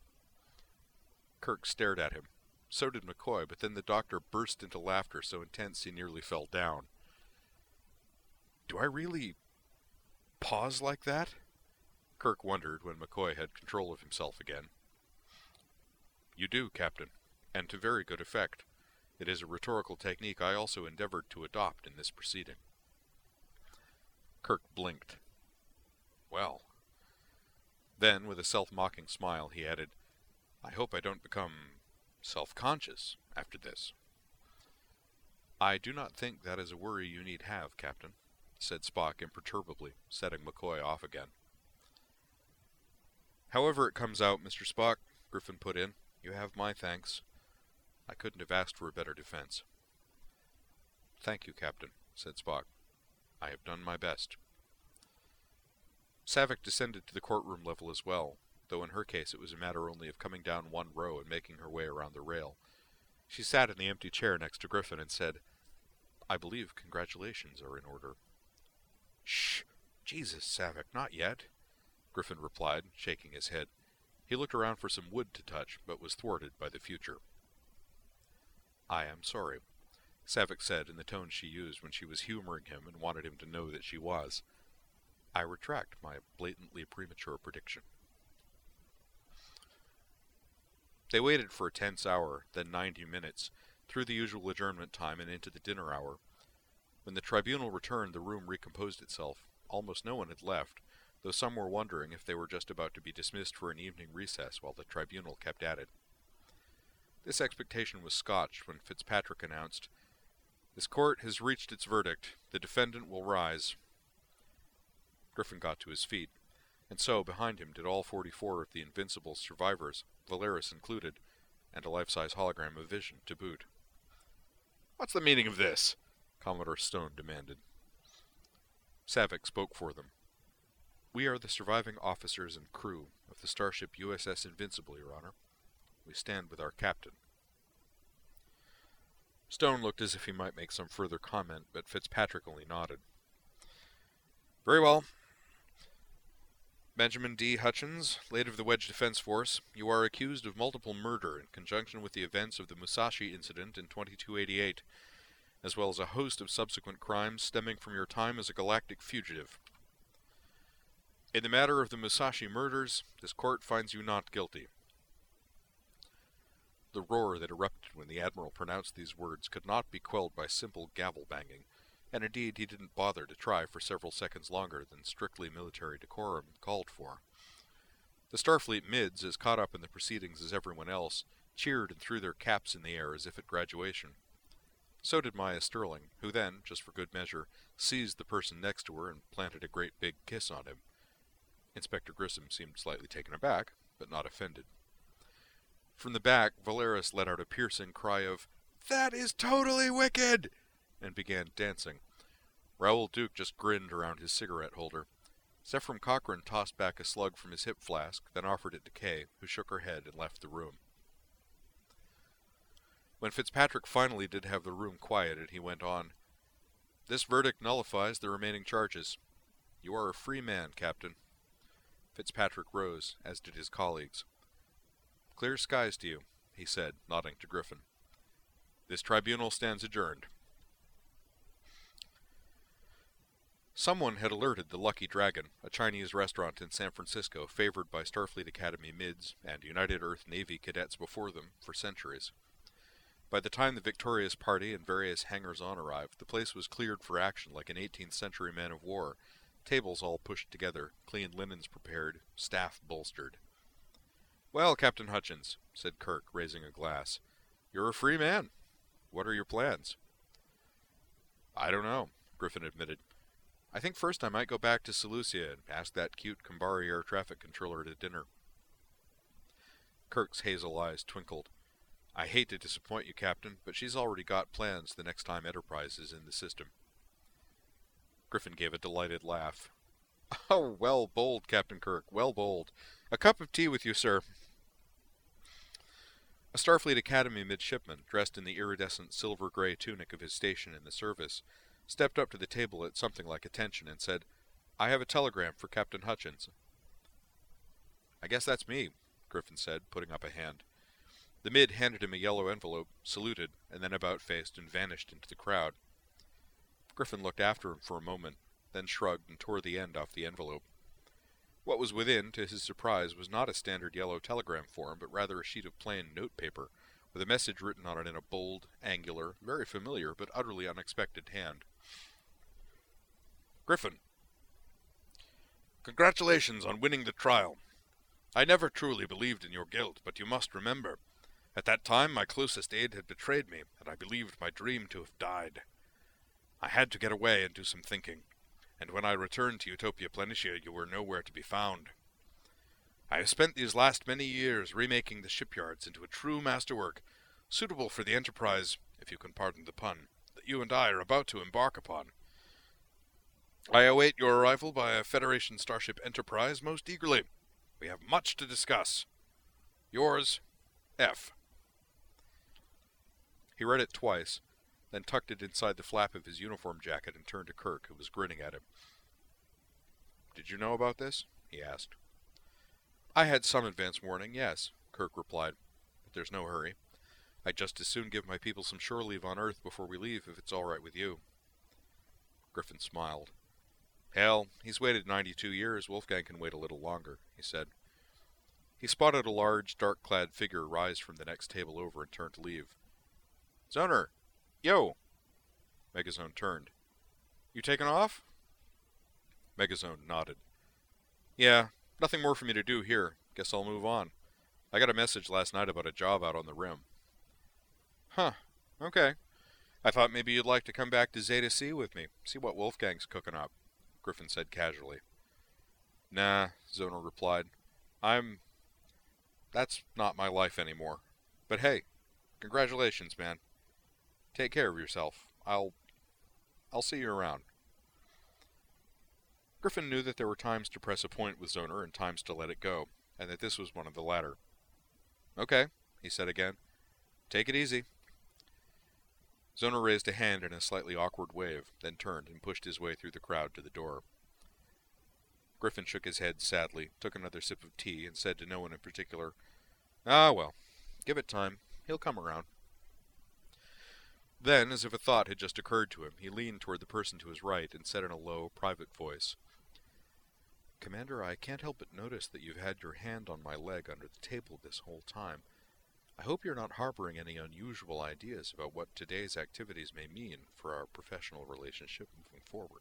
Kirk stared at him. So did McCoy, but then the doctor burst into laughter so intense he nearly fell down. "Do I really pause like that?" Kirk wondered when McCoy had control of himself again. "You do, Captain, and to very good effect. It is a rhetorical technique I also endeavored to adopt in this proceeding." Kirk blinked. "Well." Then, with a self-mocking smile, he added, "I hope I don't become self-conscious after this." "I do not think that is a worry you need have, Captain," said Spock imperturbably, setting McCoy off again. "However it comes out, Mister Spock," Griffin put in, "you have my thanks. I couldn't have asked for a better defense." "Thank you, Captain," said Spock. "I have done my best." Savick descended to the courtroom level as well, though in her case it was a matter only of coming down one row and making her way around the rail. She sat in the empty chair next to Griffin and said, "I believe congratulations are in order." "Shh! Jesus, Savick, not yet," Griffin replied, shaking his head. He looked around for some wood to touch, but was thwarted by the future. "I am sorry," Savick said in the tone she used when she was humoring him and wanted him to know that she was. I retract my blatantly premature prediction. They waited for a tense hour, then ninety minutes, through the usual adjournment time and into the dinner hour. When the tribunal returned, the room recomposed itself. Almost no one had left, though some were wondering if they were just about to be dismissed for an evening recess while the tribunal kept at it. This expectation was scotched when Fitzpatrick announced, "This court has reached its verdict. The defendant will rise." Griffin got to his feet, and so behind him did all forty-four of the Invincible survivors, Valeris included, and a life-size hologram of Vision to boot. "What's the meaning of this?" Commodore Stone demanded. Savick spoke for them. "We are the surviving officers and crew of the starship U S S Invincible, Your Honor. We stand with our captain." Stone looked as if he might make some further comment, but Fitzpatrick only nodded. "Very well. Benjamin D. Hutchins, late of the Wedge Defense Force, you are accused of multiple murder in conjunction with the events of the Musashi incident in twenty-two eighty-eight, as well as a host of subsequent crimes stemming from your time as a galactic fugitive. In the matter of the Musashi murders, this court finds you not guilty." The roar that erupted when the Admiral pronounced these words could not be quelled by simple gavel-banging, and indeed he didn't bother to try for several seconds longer than strictly military decorum called for. The Starfleet mids, as caught up in the proceedings as everyone else, cheered and threw their caps in the air as if at graduation. So did Maya Sterling, who then, just for good measure, seized the person next to her and planted a great big kiss on him. Inspector Grissom seemed slightly taken aback, but not offended. From the back, Valeris let out a piercing cry of, "That is totally wicked!" and began dancing. Raoul Duke just grinned around his cigarette holder. Zephram Cochrane tossed back a slug from his hip flask, then offered it to Kay, who shook her head and left the room. When Fitzpatrick finally did have the room quieted, he went on, "This verdict nullifies the remaining charges. You are a free man, Captain." Fitzpatrick rose, as did his colleagues. "Clear skies to you," he said, nodding to Griffin. "This tribunal stands adjourned." Someone had alerted the Lucky Dragon, a Chinese restaurant in San Francisco favored by Starfleet Academy mids and United Earth Navy cadets before them for centuries. By the time the victorious party and various hangers-on arrived, the place was cleared for action like an eighteenth century man of war, tables all pushed together, clean linens prepared, staff bolstered. "Well, Captain Hutchins," said Kirk, raising a glass, "you're a free man. What are your plans?" "I don't know," Griffin admitted. "I think first I might go back to Seleucia and ask that cute Kambari air traffic controller to dinner." Kirk's hazel eyes twinkled. "I hate to disappoint you, Captain, but she's already got plans the next time Enterprise is in the system." Griffin gave a delighted laugh. "Oh, well bowled, Captain Kirk, well bowled. A cup of tea with you, sir." A Starfleet Academy midshipman, dressed in the iridescent silver-gray tunic of his station in the service, stepped up to the table at something like attention and said, "I have a telegram for Captain Hutchins." "I guess that's me," Griffin said, putting up a hand. The mid handed him a yellow envelope, saluted, and then about-faced and vanished into the crowd. Griffin looked after him for a moment, then shrugged and tore the end off the envelope. What was within, to his surprise, was not a standard yellow telegram form, but rather a sheet of plain notepaper, with a message written on it in a bold, angular, very familiar, but utterly unexpected hand. "Griffin, congratulations on winning the trial. I never truly believed in your guilt, but you must remember, at that time my closest aide had betrayed me, and I believed my dream to have died. I had to get away and do some thinking, and when I returned to Utopia Planitia, you were nowhere to be found. I have spent these last many years remaking the shipyards into a true masterwork, suitable for the enterprise, if you can pardon the pun, that you and I are about to embark upon. I await your arrival by a Federation Starship Enterprise most eagerly. We have much to discuss. Yours, F." He read it twice, then tucked it inside the flap of his uniform jacket and turned to Kirk, who was grinning at him. "Did you know about this?" he asked. "I had some advance warning, yes," Kirk replied, "but there's no hurry. I'd just as soon give my people some shore leave on Earth before we leave, if it's all right with you." Griffin smiled. Hell, he's waited ninety-two years. Wolfgang can wait a little longer, he said. He spotted a large, dark-clad figure rise from the next table over and turn to leave. Zoner! Yo! Megazone turned. You taking off? Megazone nodded. Yeah, nothing more for me to do here. Guess I'll move on. I got a message last night about a job out on the rim. Huh, okay. I thought maybe you'd like to come back to Zeta C with me, see what Wolfgang's cooking up, Griffin said casually. Nah, Zoner replied. I'm... That's not my life anymore. But hey, congratulations, man. Take care of yourself. I'll... I'll see you around. Griffin knew that there were times to press a point with Zoner and times to let it go, and that this was one of the latter. Okay, he said again. Take it easy. Zoner raised a hand in a slightly awkward wave, then turned and pushed his way through the crowd to the door. Griffin shook his head sadly, took another sip of tea, and said to no one in particular, Ah, well, give it time. He'll come around. Then, as if a thought had just occurred to him, he leaned toward the person to his right and said in a low, private voice, Commander, I can't help but notice that you've had your hand on my leg under the table this whole time. I hope you're not harboring any unusual ideas about what today's activities may mean for our professional relationship moving forward.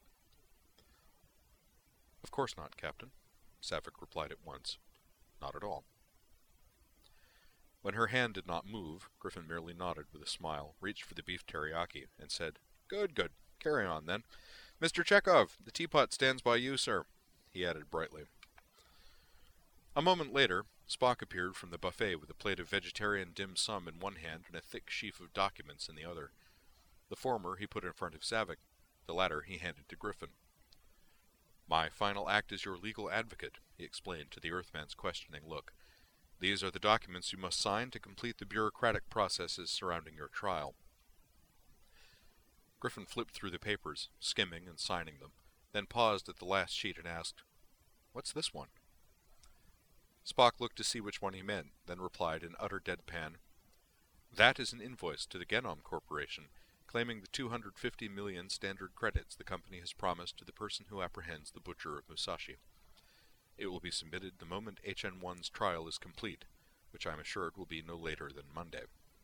Of course not, Captain, Sapphic replied at once. Not at all. When her hand did not move, Griffin merely nodded with a smile, reached for the beef teriyaki, and said, Good, good. Carry on, then. Mister Chekhov, the teapot stands by you, sir, he added brightly. A moment later, Spock appeared from the buffet with a plate of vegetarian dim sum in one hand and a thick sheaf of documents in the other. The former he put in front of Savick, the latter he handed to Griffin. My final act as your legal advocate, he explained to the Earthman's questioning look. These are the documents you must sign to complete the bureaucratic processes surrounding your trial. Griffin flipped through the papers, skimming and signing them, then paused at the last sheet and asked, What's this one? Spock looked to see which one he meant, then replied in utter deadpan, That is an invoice to the Genom Corporation, claiming the two hundred fifty million standard credits the company has promised to the person who apprehends the Butcher of Musashi. It will be submitted the moment H N one's trial is complete, which I am assured will be no later than Monday.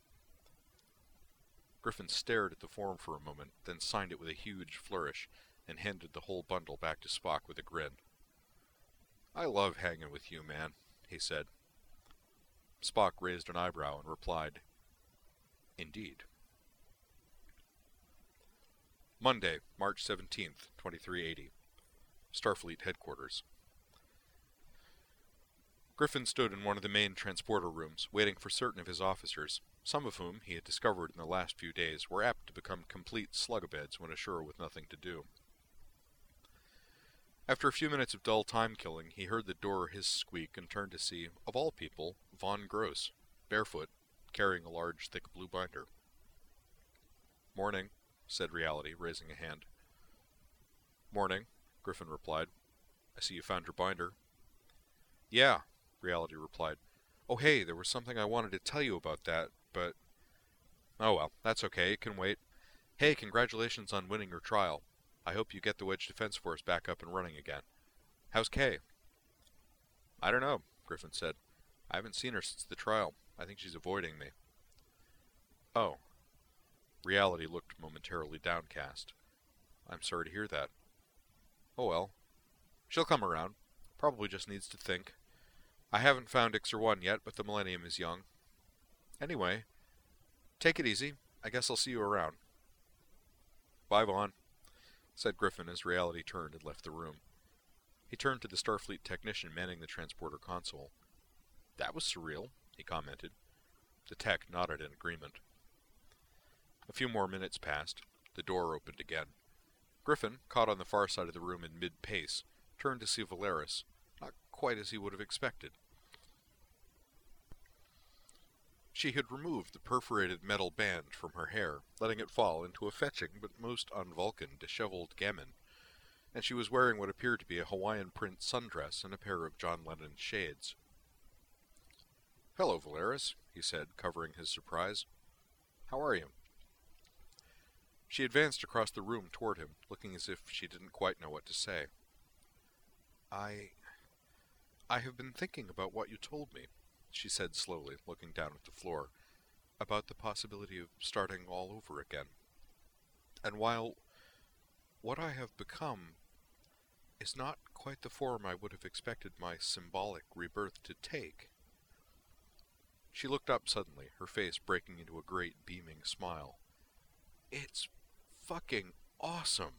Griffin stared at the form for a moment, then signed it with a huge flourish, and handed the whole bundle back to Spock with a grin. I love hanging with you, man, he said. Spock raised an eyebrow and replied, Indeed. Monday, March seventeenth, twenty-three eighty. Starfleet Headquarters. Griffin stood in one of the main transporter rooms, waiting for certain of his officers, some of whom, he had discovered in the last few days, were apt to become complete slugabeds when ashore with nothing to do. After a few minutes of dull time-killing, he heard the door hiss squeak and turned to see, of all people, Von Gross, barefoot, carrying a large, thick blue binder. Morning, said Reality, raising a hand. Morning, Griffin replied. I see you found your binder. Yeah, Reality replied. Oh hey, there was something I wanted to tell you about that, but... Oh well, that's okay, it can wait. Hey, congratulations on winning your trial. I hope you get the Wedge Defense Force back up and running again. How's Kay? I don't know, Griffin said. I haven't seen her since the trial. I think she's avoiding me. Oh. Reality looked momentarily downcast. I'm sorry to hear that. Oh well. She'll come around. Probably just needs to think. I haven't found Ixer one yet, but the Millennium is young. Anyway, take it easy. I guess I'll see you around. Bye, Vaughn, said Griffin as Reality turned and left the room. He turned to the Starfleet technician manning the transporter console. That was surreal, he commented. The tech nodded in agreement. A few more minutes passed. The door opened again. Griffin, caught on the far side of the room in mid-pace, turned to see Valeris, not quite as he would have expected. She had removed the perforated metal band from her hair, letting it fall into a fetching but most un-Vulcan disheveled gamin, and she was wearing what appeared to be a Hawaiian print sundress and a pair of John Lennon shades. Hello, Valeris, he said, covering his surprise. How are you? She advanced across the room toward him, looking as if she didn't quite know what to say. I... I have been thinking about what you told me, she said slowly, looking down at the floor, about the possibility of starting all over again. And while what I have become is not quite the form I would have expected my symbolic rebirth to take... She looked up suddenly, her face breaking into a great beaming smile. It's fucking awesome!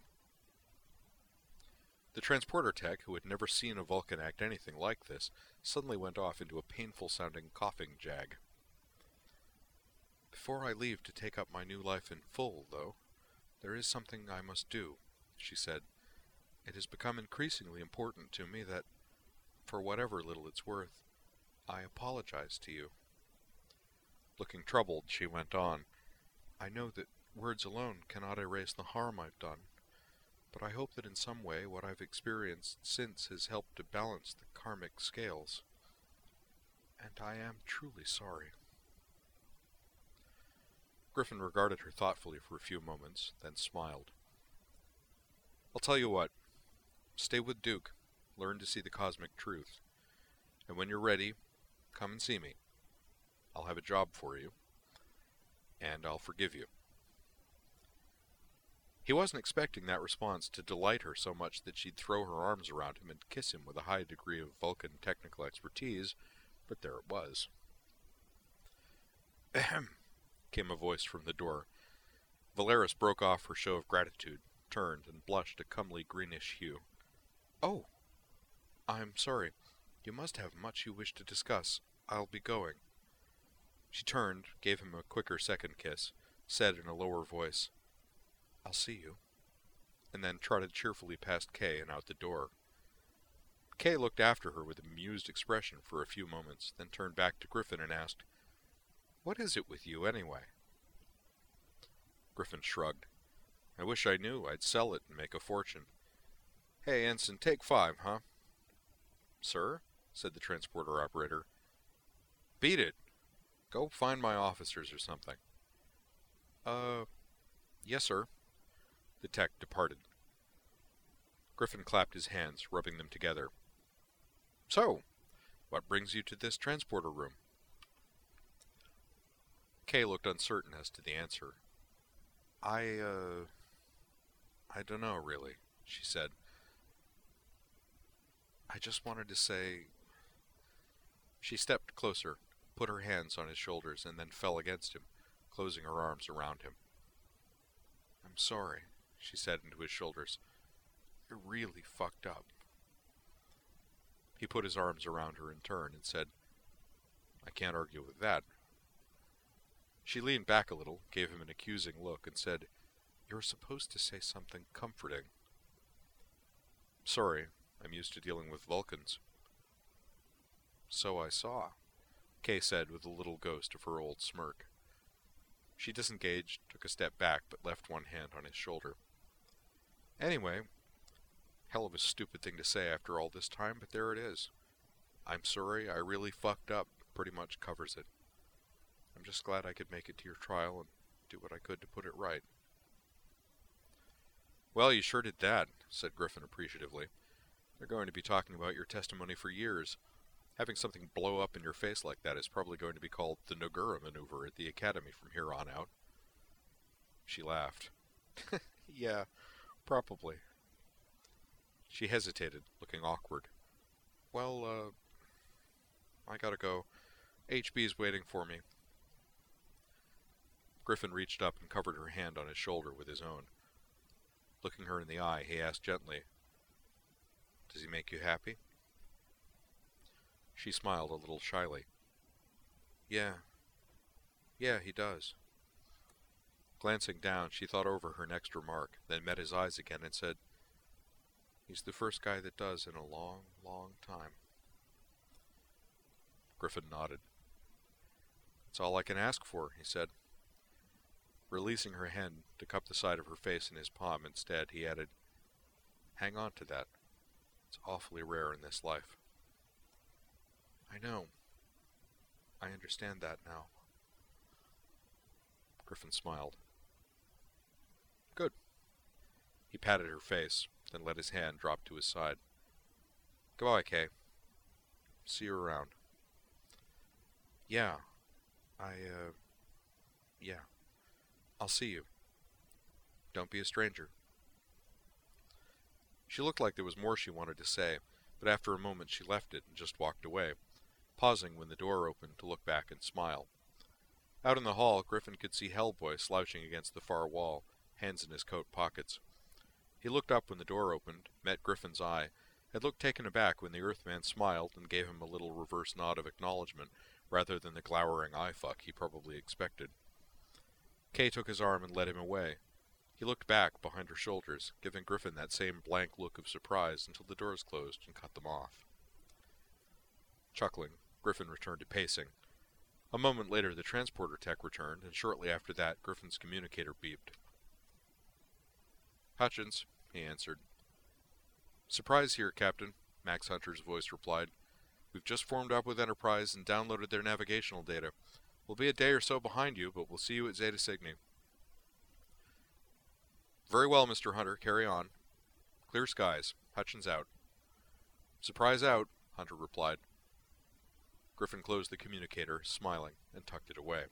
The transporter tech, who had never seen a Vulcan act anything like this, suddenly went off into a painful-sounding coughing jag. Before I leave to take up my new life in full, though, there is something I must do, she said. It has become increasingly important to me that, for whatever little it's worth, I apologize to you. Looking troubled, she went on, I know that words alone cannot erase the harm I've done, but I hope that in some way what I've experienced since has helped to balance the karmic scales. And I am truly sorry. Griffin regarded her thoughtfully for a few moments, then smiled. I'll tell you what. Stay with Duke. Learn to see the cosmic truth. And when you're ready, come and see me. I'll have a job for you. And I'll forgive you. He wasn't expecting that response to delight her so much that she'd throw her arms around him and kiss him with a high degree of Vulcan technical expertise, but there it was. Ahem, came a voice from the door. Valeris broke off her show of gratitude, turned, and blushed a comely greenish hue. Oh, I'm sorry. You must have much you wish to discuss. I'll be going. She turned, gave him a quicker second kiss, said in a lower voice, I'll see you, and then trotted cheerfully past Kay and out the door. Kay looked after her with an amused expression for a few moments, then turned back to Griffin and asked, What is it with you, anyway? Griffin shrugged. I wish I knew. I'd sell it and make a fortune. Hey, Ensign, take five, huh? Sir? Said the transporter operator. Beat it. Go find my officers or something. Uh, yes, sir. The tech departed. Griffin clapped his hands, rubbing them together. So, what brings you to this transporter room? Kay looked uncertain as to the answer. I, uh... I don't know, really, she said. I just wanted to say... She stepped closer, put her hands on his shoulders, and then fell against him, closing her arms around him. I'm sorry, she said into his shoulders. You're really fucked up. He put his arms around her in turn and said, I can't argue with that. She leaned back a little, gave him an accusing look, and said, You're supposed to say something comforting. Sorry, I'm used to dealing with Vulcans. So I saw, Kay said with a little ghost of her old smirk. She disengaged, took a step back, but left one hand on his shoulder. Anyway, hell of a stupid thing to say after all this time, but there it is. I'm sorry, I really fucked up, pretty much covers it. I'm just glad I could make it to your trial and do what I could to put it right. Well, you sure did that, said Griffin appreciatively. They're going to be talking about your testimony for years. Having something blow up in your face like that is probably going to be called the Nogura maneuver at the Academy from here on out. She laughed. Yeah, probably. She hesitated, looking awkward. Well, uh, I gotta go. H B's waiting for me. Griffin reached up and covered her hand on his shoulder with his own. Looking her in the eye, he asked gently, Does he make you happy? She smiled a little shyly. Yeah. Yeah, he does. Glancing down, she thought over her next remark, then met his eyes again and said, He's the first guy that does in a long, long time. Griffin nodded. That's all I can ask for, he said. Releasing her hand to cup the side of her face in his palm instead, he added, Hang on to that. It's awfully rare in this life. I know. I understand that now. Griffin smiled. He patted her face, then let his hand drop to his side. Goodbye, Kay. See you around. Yeah. I, uh... Yeah. I'll see you. Don't be a stranger. She looked like there was more she wanted to say, but after a moment she left it and just walked away, pausing when the door opened to look back and smile. Out in the hall, Griffin could see Hellboy slouching against the far wall, hands in his coat pockets. He looked up when the door opened, met Griffin's eye, and looked taken aback when the Earthman smiled and gave him a little reverse nod of acknowledgement, rather than the glowering eye-fuck he probably expected. Kay took his arm and led him away. He looked back behind her shoulders, giving Griffin that same blank look of surprise until the doors closed and cut them off. Chuckling, Griffin returned to pacing. A moment later the transporter tech returned, and shortly after that Griffin's communicator beeped. Hutchins, he answered. Surprise here, Captain, Max Hunter's voice replied. We've just formed up with Enterprise and downloaded their navigational data. We'll be a day or so behind you, but we'll see you at Zeta Cygni. Very well, Mister Hunter, carry on. Clear skies. Hutchins out. Surprise out, Hunter replied. Griffin closed the communicator, smiling, and tucked it away.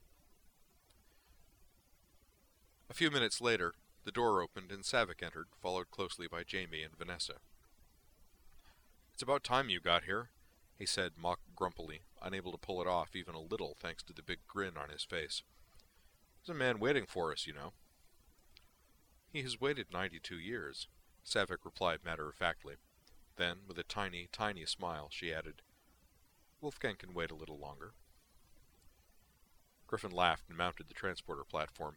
A few minutes later, the door opened and Savick entered, followed closely by Jamie and Vanessa. It's about time you got here, he said mock grumpily, unable to pull it off even a little thanks to the big grin on his face. There's a man waiting for us, you know. He has waited ninety-two years, Savick replied matter-of-factly. Then, with a tiny, tiny smile, she added, Wolfgang can wait a little longer. Griffin laughed and mounted the transporter platform.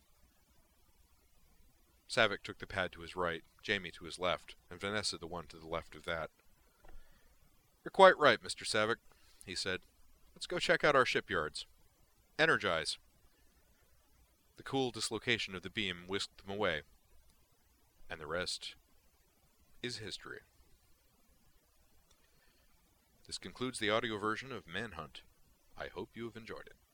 Savick took the pad to his right, Jamie to his left, and Vanessa the one to the left of that. You're quite right, Mister Savick, he said. Let's go check out our shipyards. Energize. The cool dislocation of the beam whisked them away, and the rest is history. This concludes the audio version of Manhunt. I hope you have enjoyed it.